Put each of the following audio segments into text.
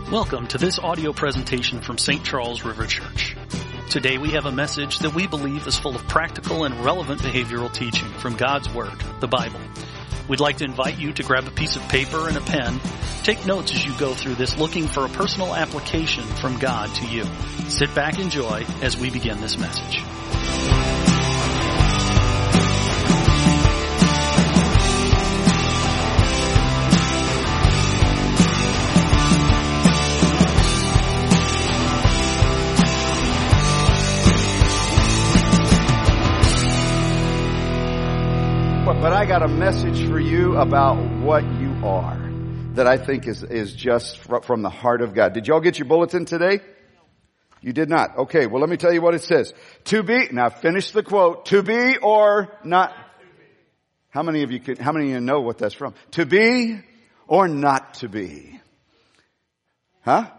Welcome to this audio presentation from St. Charles River Church. Today we have a message that we believe is full of practical and relevant behavioral teaching from God's Word, the Bible. We'd like to invite you to grab a piece of paper and a pen. Take notes as you go through this, looking for a personal application from God to you. Sit back and enjoy as we begin this message. But I got a message for you about what you are that I think is just from the heart of God. Did y'all get your bulletin today? You did not. Okay, well let me tell you what it says. To be, now finish the quote, to be or not. How many of you know what that's from? To be or not to be? Huh?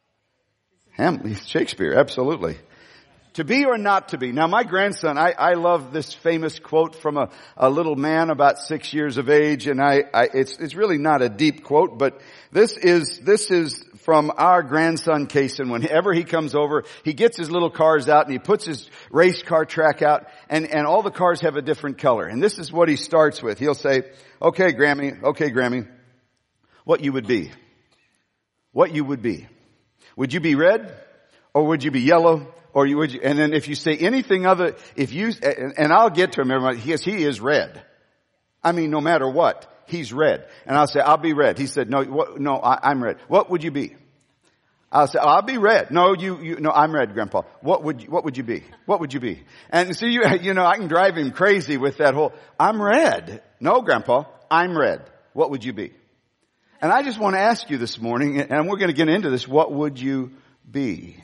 Shakespeare, absolutely. To be or not to be. Now my grandson, I love this famous quote from a little man about 6 years of age, and it's really not a deep quote, but this is from our grandson Kaysen. Whenever he comes over, he gets his little cars out and he puts his race car track out, and all the cars have a different color. And this is what he starts with. He'll say, okay, Grammy, what you would be. What you would be. Would you be red? Or would you be yellow? Or and then if you say anything other, and I'll get to him, everybody, he is red. I mean, no matter what, he's red. And I'll say, I'll be red. He said, no, I'm red. What would you be? I'll say, I'll be red. No, no, I'm red, Grandpa. What would you be? What would you be? And so I can drive him crazy with that whole, I'm red. No, Grandpa, I'm red. What would you be? And I just want to ask you this morning, and we're going to get into this, what would you be?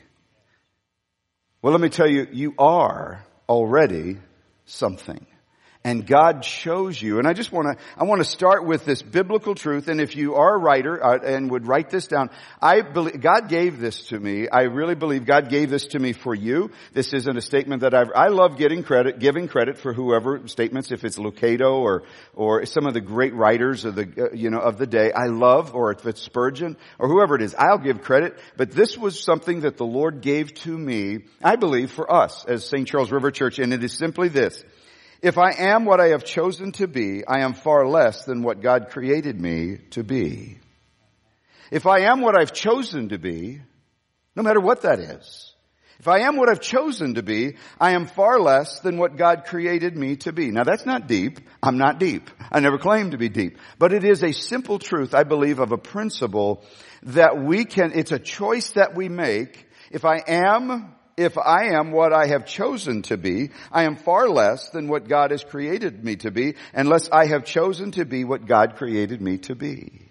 Well, let me tell you, you are already something. And God chose you. And I want to start with this biblical truth. And if you are a writer and would write this down, I believe God gave this to me. I really believe God gave this to me for you. This isn't a statement that I love giving credit for whoever statements, if it's Lucado or some of the great writers of the day. I love, or if it's Spurgeon or whoever it is, I'll give credit. But this was something that the Lord gave to me, I believe, for us as St. Charles River Church. And it is simply this. If I am what I have chosen to be, I am far less than what God created me to be. If I am what I've chosen to be, no matter what that is, if I am what I've chosen to be, I am far less than what God created me to be. Now that's not deep. I'm not deep. I never claimed to be deep. But it is a simple truth, I believe, of a principle that it's a choice that we make. If I am what I have chosen to be, I am far less than what God has created me to be, unless I have chosen to be what God created me to be.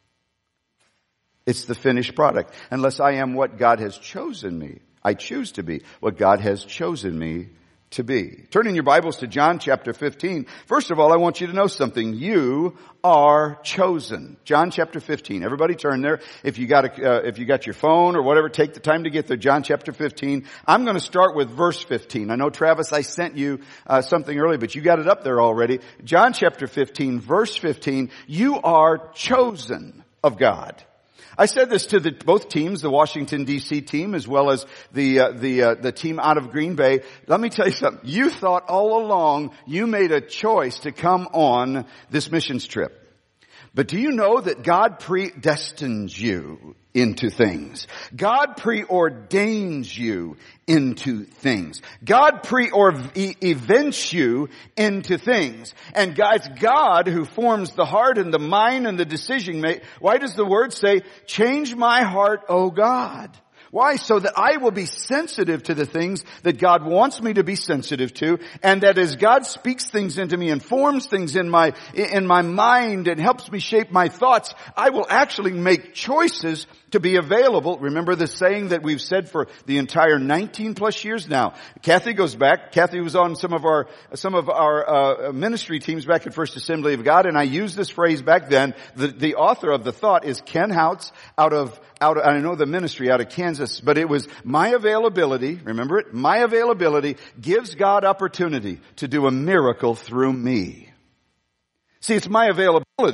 It's the finished product. Unless I am what God has chosen me, I choose to be what God has chosen me to be. Turn in your Bibles to John chapter 15. First of all, I want you to know something. You are chosen. John chapter 15. Everybody turn there. If you got your phone or whatever, take the time to get there. John chapter 15. I'm going to start with verse 15. I know, Travis, I sent you something early, but you got it up there already. John chapter 15, verse 15. You are chosen of God. I said this to both teams, the Washington D.C. team as well as the team out of Green Bay. Let me tell you something. You thought all along you made a choice to come on this missions trip. But do you know that God predestines you into things? God preordains you into things. God events you into things. And it's God who forms the heart and the mind and the decision making. Why does the word say, change my heart, O God? Why? So that I will be sensitive to the things that God wants me to be sensitive to, and that as God speaks things into me and forms things in my mind and helps me shape my thoughts, I will actually make choices to be available. Remember the saying that we've said for the entire 19 plus years now. Kathy goes back. Kathy was on some of our ministry teams back at First Assembly of God, and I used this phrase back then. The author of the thought is Ken Houts out of I know the ministry out of Kansas, but it was my availability, remember it? My availability gives God opportunity to do a miracle through me. See, it's my availability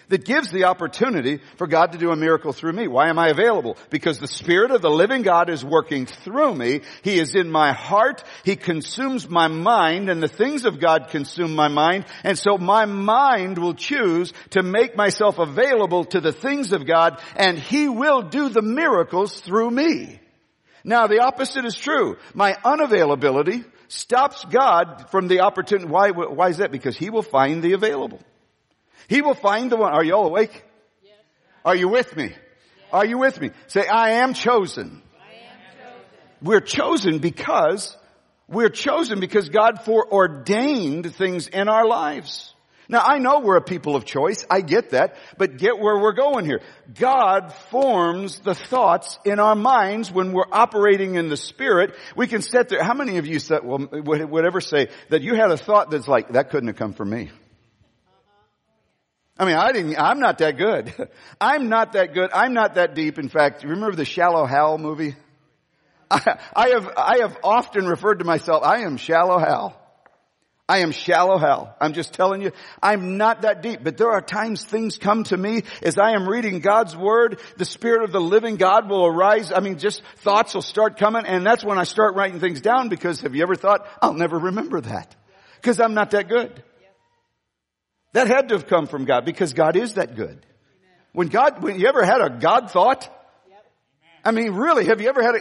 that gives the opportunity for God to do a miracle through me. Why am I available? Because the Spirit of the living God is working through me. He is in my heart. He consumes my mind, and the things of God consume my mind. And so my mind will choose to make myself available to the things of God, and He will do the miracles through me. Now, the opposite is true. My unavailability stops God from the opportunity. Why is that? Because He will find the available. He will find the one. Are you all awake? Yes. Are you with me? Yes. Are you with me? Say, I am chosen. I am chosen. We're chosen because God foreordained things in our lives. Now, I know we're a people of choice. I get that. But get where we're going here. God forms the thoughts in our minds when we're operating in the Spirit. We can sit there. How many of you would ever say that you had a thought that's like, that couldn't have come from me? I mean, I'm not that good. I'm not that good. I'm not that deep. In fact, you remember the Shallow Hal movie? I have often referred to myself, I am Shallow Hal. I am Shallow Hal. I'm just telling you, I'm not that deep. But there are times things come to me as I am reading God's Word. The Spirit of the living God will arise. I mean, just thoughts will start coming. And that's when I start writing things down, because have you ever thought, I'll never remember that? Because I'm not that good. That had to have come from God, because God is that good. When you ever had a God thought? I mean, really, have you ever had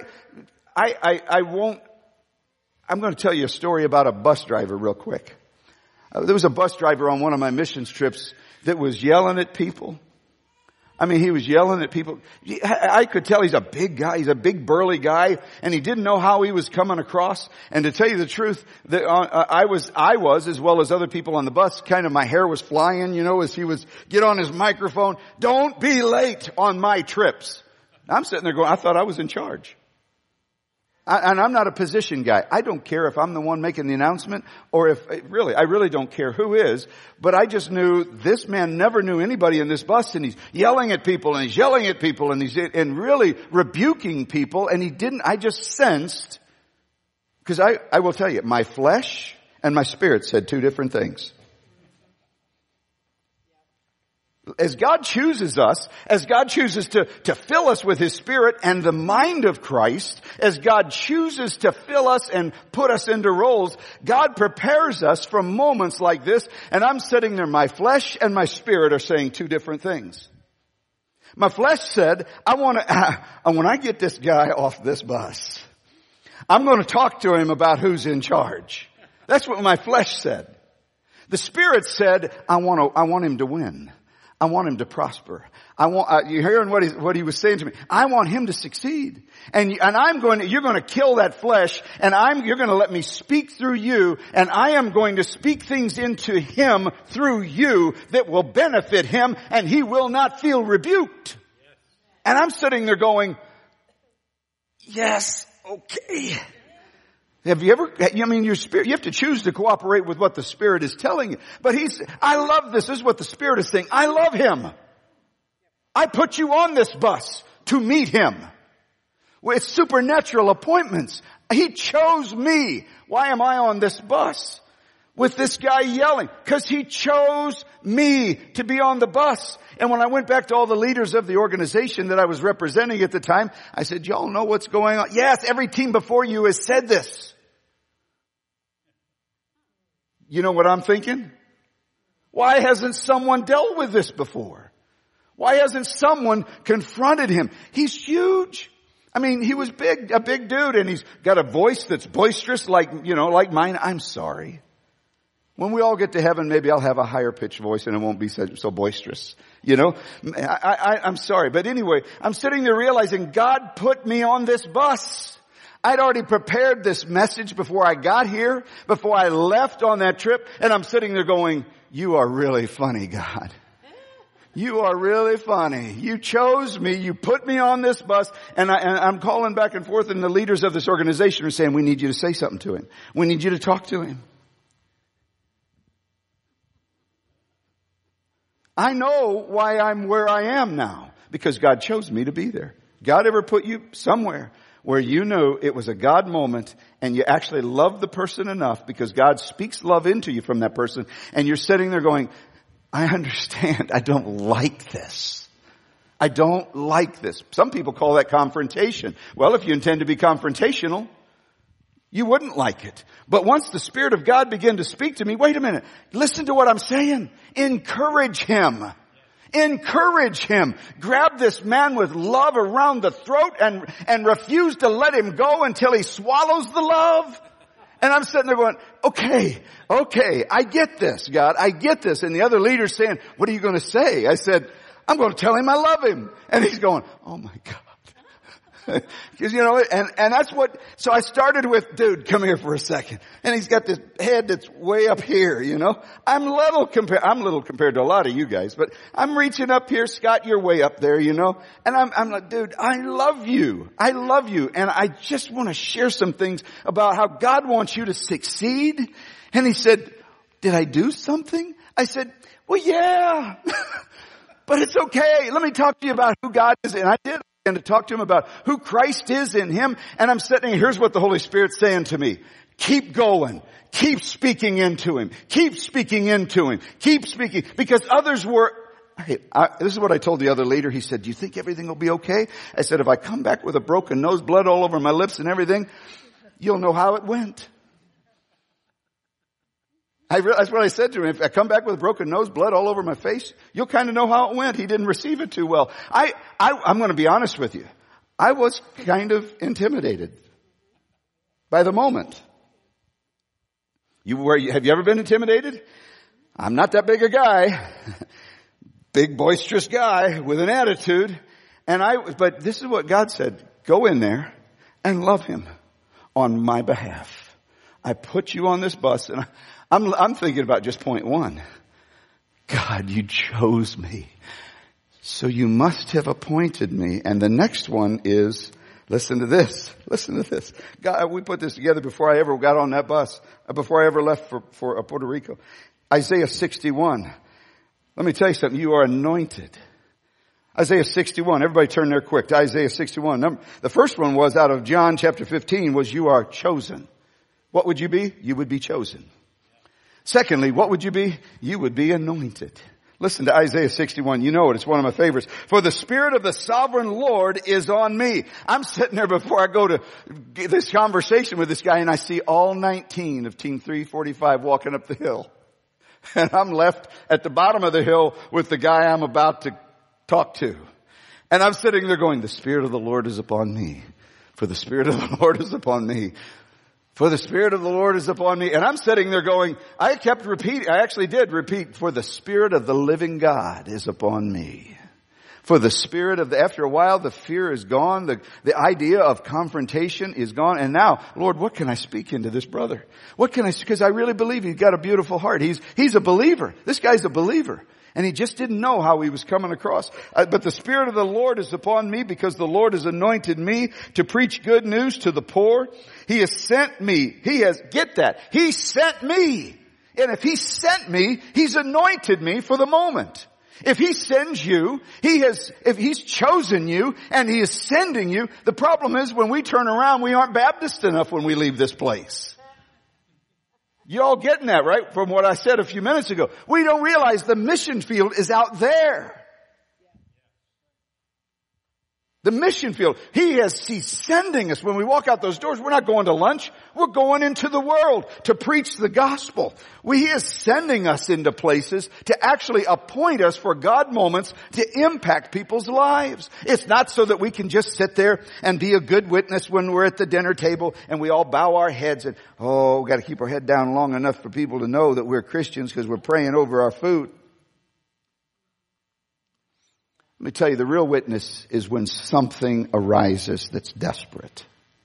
I'm going to tell you a story about a bus driver real quick. There was a bus driver on one of my missions trips that was yelling at people. I mean, he was yelling at people. I could tell he's a big guy. He's a big burly guy, and he didn't know how he was coming across. And to tell you the truth, I was, as well as other people on the bus, kind of my hair was flying, as he was get on his microphone. Don't be late on my trips. I'm sitting there going, I thought I was in charge. And I'm not a position guy. I don't care if I'm the one making the announcement or I really don't care who is. But I just knew this man never knew anybody in this bus, and he's yelling at people and he's yelling at people and he's really rebuking people. And I just sensed, because I will tell you, my flesh and my spirit said two different things. As God chooses us, as God chooses to fill us with His Spirit and the mind of Christ, as God chooses to fill us and put us into roles, God prepares us for moments like this. And I'm sitting there, my flesh and my spirit are saying two different things. My flesh said, when I get this guy off this bus, I'm going to talk to him about who's in charge. That's what my flesh said. The Spirit said, I want him to win. I want him to prosper. You're hearing what he was saying to me. I want him to succeed. And you're going to kill that flesh, and you're going to let me speak through you, and I am going to speak things into him through you that will benefit him, and he will not feel rebuked. And I'm sitting there going, yes, okay. Have you ever, your spirit, you have to choose to cooperate with what the Spirit is telling you. But I love this. This is what the Spirit is saying. I love him. I put you on this bus to meet him. Well, it's supernatural appointments. He chose me. Why am I on this bus with this guy yelling? Because he chose me to be on the bus. And when I went back to all the leaders of the organization that I was representing at the time, I said, y'all know what's going on? Yes, every team before you has said this. You know what I'm thinking? Why hasn't someone dealt with this before? Why hasn't someone confronted him? He's huge. I mean, he was a big dude, and he's got a voice that's boisterous like mine. I'm sorry. When we all get to heaven, maybe I'll have a higher pitched voice and it won't be so boisterous. I'm sorry. But anyway, I'm sitting there realizing God put me on this bus. I'd already prepared this message before I got here, before I left on that trip, and I'm sitting there going, you are really funny, God. You are really funny. You chose me. You put me on this bus, and I'm calling back and forth, and the leaders of this organization are saying, we need you to say something to him. We need you to talk to him. I know why I'm where I am now, because God chose me to be there. God ever put you somewhere where you knew it was a God moment and you actually loved the person enough because God speaks love into you from that person, and you're sitting there going, I understand. I don't like this. I don't like this. Some people call that confrontation. Well, if you intend to be confrontational, you wouldn't like it. But once the Spirit of God began to speak to me, wait a minute, listen to what I'm saying. Encourage him. Encourage him. Grab this man with love around the throat and refuse to let him go until he swallows the love. And I'm sitting there going, okay, I get this, God, I get this. And the other leader's saying, what are you going to say? I said, I'm going to tell him I love him. And he's going, oh my God. Because, and that's what, so I started with, dude, come here for a second. And he's got this head that's way up here, I'm little compared to a lot of you guys, but I'm reaching up here. Scott, you're way up there, and I'm like, dude, I love you. And I just want to share some things about how God wants you to succeed. And he said, did I do something? I said, well, yeah, but it's okay. Let me talk to you about who God is. And I did. And to talk to him about who Christ is in him. And I'm sitting here, here's what the Holy Spirit's saying to me. Keep going. Keep speaking into him. Keep speaking into him. Keep speaking. Because others were, this is what I told the other leader. He said, do you think everything will be okay? I said, if I come back with a broken nose, blood all over my lips and everything, you'll know how it went. That's what I said to him. If I come back with a broken nose, blood all over my face, you'll kind of know how it went. He didn't receive it too well. I'm going to be honest with you. I was kind of intimidated by the moment. Have you ever been intimidated? I'm not that big a guy. Big boisterous guy with an attitude. But this is what God said. Go in there and love him on my behalf. I put you on this bus and I'm thinking about just point one. God, you chose me. So you must have appointed me. And the next one is, listen to this. God, we put this together before I ever got on that bus, before I ever left for Puerto Rico. Isaiah 61. Let me tell you something. You are anointed. Isaiah 61. Everybody turn there quick to Isaiah 61. The first one was out of John chapter 15 was you are chosen. What would you be? You would be chosen. Secondly, what would you be? You would be anointed. Listen to Isaiah 61. You know it. It's one of my favorites. For the Spirit of the sovereign Lord is on me. I'm sitting there before I go to this conversation with this guy and I see all 19 of Team 345 walking up the hill. And I'm left at the bottom of the hill with the guy I'm about to talk to. And I'm sitting there going, the Spirit of the Lord is upon me. For the Spirit of the Lord is upon me. For the Spirit of the Lord is upon me. And I'm sitting there going, I actually did repeat, for the Spirit of the living God is upon me. For the Spirit of after a while, the fear is gone. The idea of confrontation is gone. And now, Lord, what can I speak into this brother? Because I really believe he's got a beautiful heart. He's a believer. This guy's a believer. And he just didn't know how he was coming across. But the Spirit of the Lord is upon me because the Lord has anointed me to preach good news to the poor. He has sent me. He sent me. And if he sent me, he's anointed me for the moment. If he sends you, if he's chosen you and he is sending you, the problem is when we turn around, we aren't Baptist enough when we leave this place. You all getting that, right? From what I said a few minutes ago. We don't realize the mission field is out there. The mission field. He's sending us. When we walk out those doors, we're not going to lunch. We're going into the world to preach the gospel. He is sending us into places to actually appoint us for God moments to impact people's lives. It's not so that we can just sit there and be a good witness when we're at the dinner table and we all bow our heads and, we got to keep our head down long enough for people to know that we're Christians because we're praying over our food. Let me tell you, the real witness is when something arises that's desperate.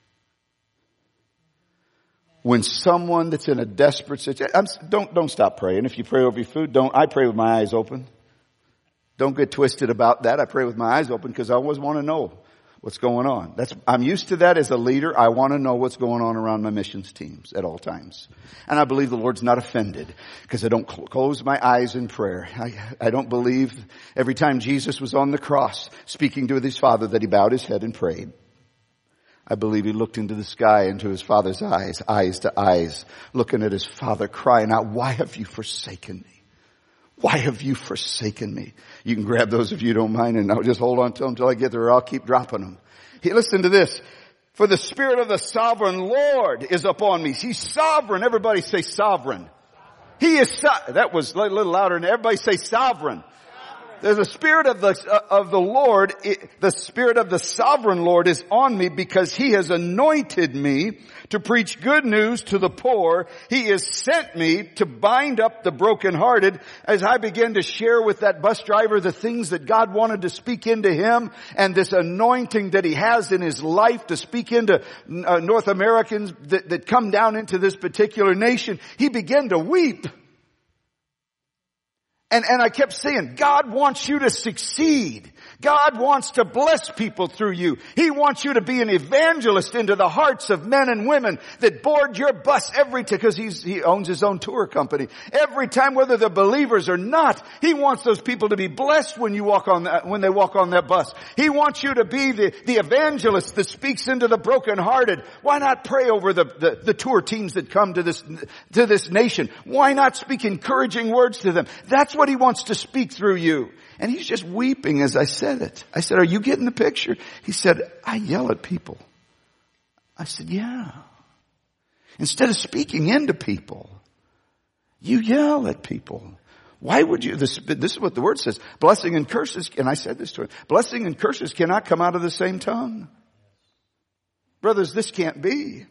When someone that's in a desperate situation, don't stop praying. If you pray over your food, I pray with my eyes open. Don't get twisted about that. I pray with my eyes open because I always want to know what's going on. I'm used to that as a leader. I want to know what's going on around my missions teams at all times. And I believe the Lord's not offended because I don't close my eyes in prayer. I don't believe every time Jesus was on the cross speaking to his Father that he bowed his head and prayed. I believe he looked into the sky, into his Father's eyes to eyes, looking at his Father crying out, why have you forsaken me? Why have you forsaken me? You can grab those if you don't mind, and I'll just hold on to them until I get there, or I'll keep dropping them. Listen to this. For the Spirit of the sovereign Lord is upon me. He's sovereign. Everybody say sovereign. He is, that was a little louder, and everybody say sovereign. There's a Spirit of the Lord, the Spirit of the sovereign Lord is on me because He has anointed me to preach good news to the poor. He has sent me to bind up the brokenhearted. As I began to share with that bus driver the things that God wanted to speak into him and this anointing that He has in his life to speak into North Americans that come down into this particular nation, he began to weep. And I kept saying, God wants you to succeed. God wants to bless people through you. He wants you to be an evangelist into the hearts of men and women that board your bus every time, because he owns his own tour company. Every time, whether they're believers or not, He wants those people to be blessed when they walk on that bus. He wants you to be the evangelist that speaks into the brokenhearted. Why not pray over the tour teams that come to this nation? Why not speak encouraging words to them? That's what He wants to speak through you. And he's just weeping as I said it. I said, are you getting the picture? He said, I yell at people. I said, yeah. Instead of speaking into people, you yell at people. Why would you? This is what the Word says. Blessing and curses, and I said this to him, blessing and curses cannot come out of the same tongue. Brothers, this can't be.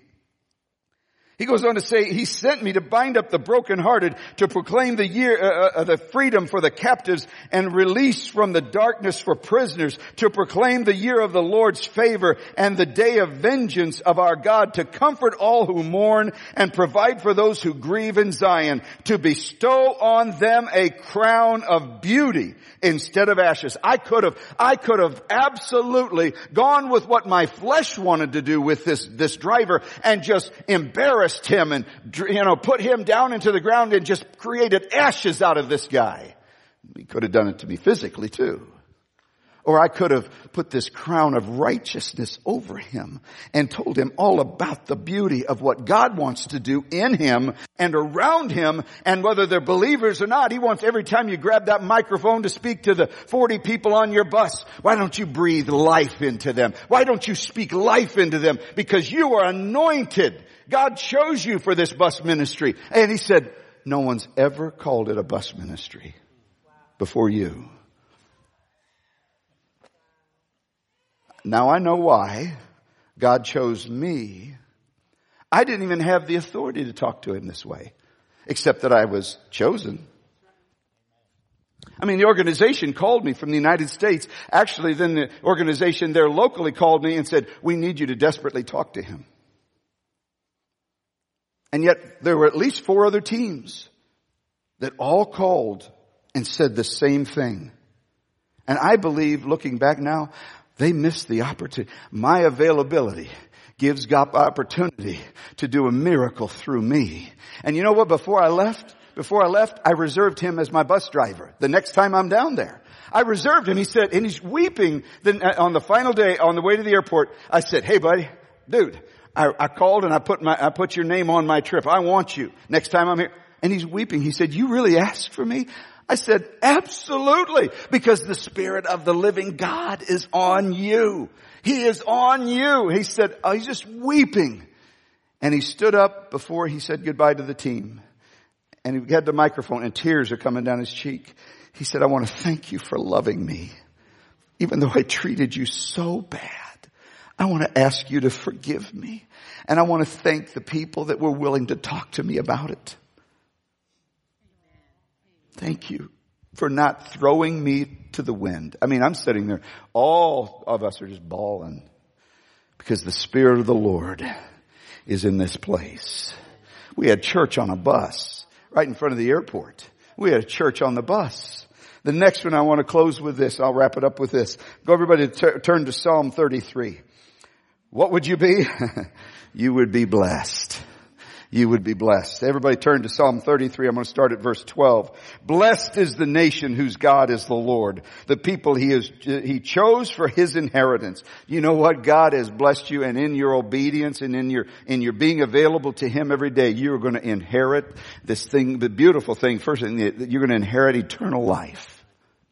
He goes on to say, He sent me to bind up the brokenhearted, to proclaim the freedom for the captives and release from the darkness for prisoners, to proclaim the year of the Lord's favor and the day of vengeance of our God, to comfort all who mourn and provide for those who grieve in Zion, to bestow on them a crown of beauty instead of ashes. I could have absolutely gone with what my flesh wanted to do with this driver and just embarrassed him and, put him down into the ground and just created ashes out of this guy. He could have done it to me physically too. Or I could have put this crown of righteousness over him and told him all about the beauty of what God wants to do in him and around him. And whether they're believers or not, He wants every time you grab that microphone to speak to the 40 people on your bus, why don't you breathe life into them? Why don't you speak life into them? Because you are anointed. God chose you for this bus ministry. And He said, no one's ever called it a bus ministry before you. Now I know why God chose me. I didn't even have the authority to talk to Him this way, except that I was chosen. I mean, the organization called me from the United States. Actually, then the organization there locally called me and said, we need you to desperately talk to him. And yet there were at least 4 other teams that all called and said the same thing. And I believe, looking back now, they missed the opportunity. My availability gives God opportunity to do a miracle through me. And you know what? Before I left, I reserved him as my bus driver. The next time I'm down there, I reserved him. He said, and he's weeping. Then on the final day, on the way to the airport, I said, hey buddy, dude, I called and I put your name on my trip. I want you next time I'm here. And he's weeping. He said, you really asked for me? I said, absolutely, because the Spirit of the living God is on you. He is on you. He said, he's just weeping. And he stood up before he said goodbye to the team. And he had the microphone and tears are coming down his cheek. He said, I want to thank you for loving me. Even though I treated you so bad, I want to ask you to forgive me. And I want to thank the people that were willing to talk to me about it. Thank you for not throwing me to the wind. I mean, I'm sitting there. All of us are just bawling because the Spirit of the Lord is in this place. We had church on a bus right in front of the airport. We had a church on the bus. The next one I want to close with this. I'll wrap it up with this. Go everybody turn to Psalm 33. What would you be? You would be blessed. you would be blessed. Everybody turn to Psalm 33. I'm going to start at verse 12. Blessed is the nation whose God is the Lord, the people he chose for his inheritance. You know what? God has blessed you, and in your obedience and in your being available to him every day, you're going to inherit this thing, the beautiful thing. First thing, that you're going to inherit eternal life.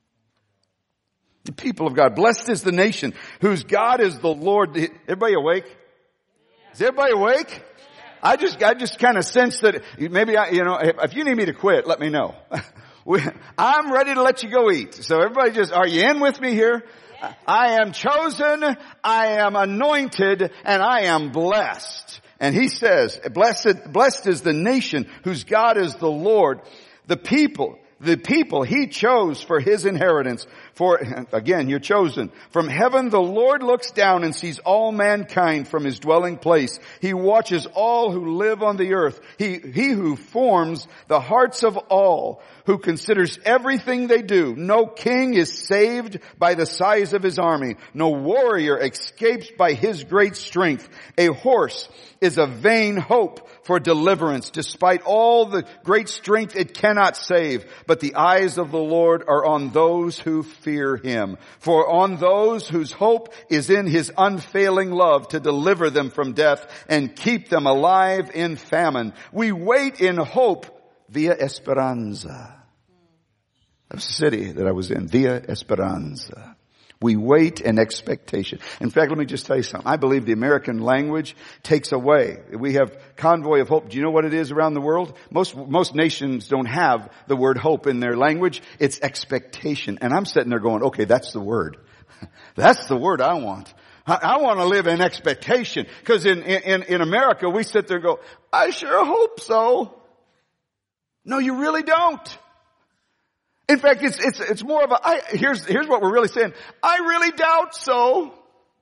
The people of God. Blessed is the nation whose God is the Lord. Everybody awake? Is everybody awake? I just kind of sense that maybe if you need me to quit, let me know. I'm ready to let you go eat. So everybody are you in with me here? Yeah. I am chosen, I am anointed, and I am blessed. And he says, blessed is the nation whose God is the Lord, the people he chose for his inheritance. For, again, you're chosen. From heaven the Lord looks down and sees all mankind from his dwelling place. He watches all who live on the earth. He who forms the hearts of all, who considers everything they do. No king is saved by the size of his army. No warrior escapes by his great strength. A horse is a vain hope for deliverance. Despite all the great strength, it cannot save. But the eyes of the Lord are on those who fear him. For on those whose hope is in his unfailing love to deliver them from death and keep them alive in famine. We wait in hope. Villa Esperanza. That's the city that I was in. Villa Esperanza. We wait in expectation. In fact, let me just tell you something. I believe the American language takes away. We have convoy of hope. Do you know what it is around the world? Most nations don't have the word hope in their language. It's expectation. And I'm sitting there going, okay, that's the word. That's the word I want. I want to live in expectation. Because in America, we sit there and go, I sure hope so. No, you really don't. In fact, it's more of here's what we're really saying. I really doubt so.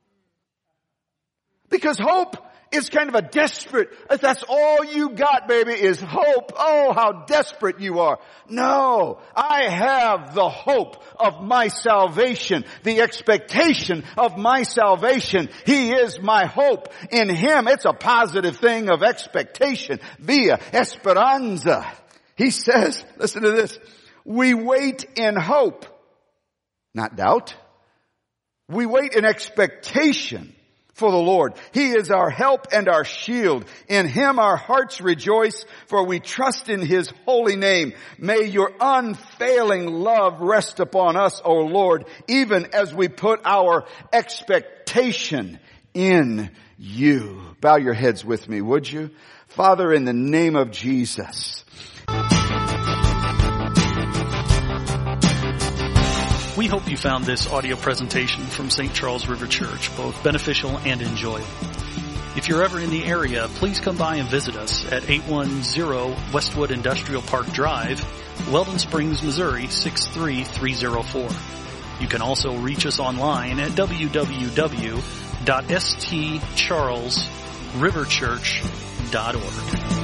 Because hope is kind of a desperate, if that's all you got, baby, is hope. Oh, how desperate you are. No, I have the hope of my salvation, the expectation of my salvation. He is my hope. In him, it's a positive thing of expectation. Via Esperanza. He says, listen to this. We wait in hope, not doubt. We wait in expectation for the Lord. He is our help and our shield. In him our hearts rejoice, for we trust in his holy name. May your unfailing love rest upon us, O Lord, even as we put our expectation in you. Bow your heads with me, would you? Father, in the name of Jesus. We hope you found this audio presentation from St. Charles River Church both beneficial and enjoyable. If you're ever in the area, please come by and visit us at 810 Westwood Industrial Park Drive, Weldon Springs, Missouri 63304. You can also reach us online at www.stcharlesriverchurch.org.